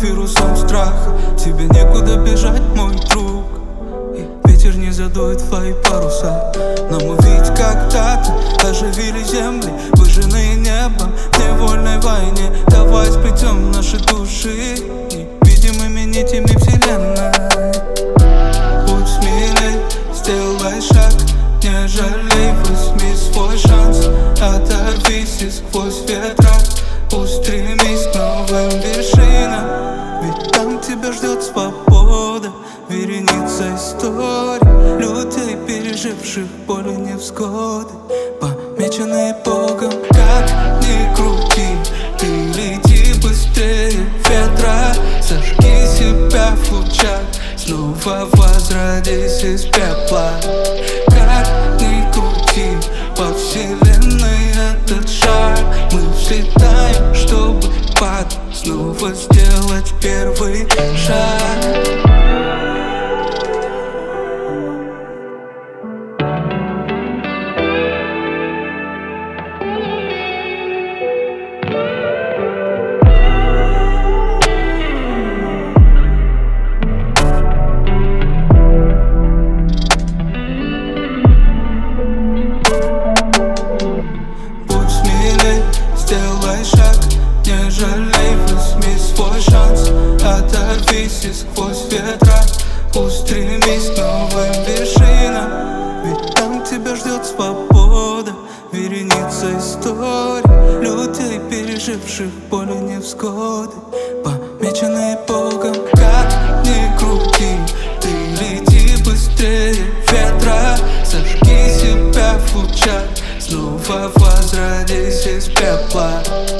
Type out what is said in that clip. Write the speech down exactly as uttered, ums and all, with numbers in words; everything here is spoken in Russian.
вирусом страха. Тебе некуда бежать, мой друг, и ветер не задует в твои паруса. Но мы ведь когда-то оживили земли, выжженные небом в невольной войне. Давай сплетем наши души невидимыми нитями вселенной. Будь смелей, сделай шаг, не жалей, возьми свой шанс. Оторвись и сквозь ветра устремись к новым вершинам. Ведь там тебя ждет свобода, вереница историй людей, переживших боль и невзгоды, помеченные Богом. Как ни крути, ты лети быстрее ветра, сожги себя в лучах, снова возродись из пепла. Как ни крути, по вселенной этот шар мы взлетаем, чтобы падать, снова сделать первый шаг. Сделай шаг, не жалей, возьми свой шанс. Оторвись и сквозь ветра устремись к новым вершинам. Ведь там тебя ждет свобода, вереница историй людей, переживших боль и невзгоды, помеченные Богом. Как ни крути, ты лети быстрее ветра, сожги себя в лучах, снова возродись из пепла.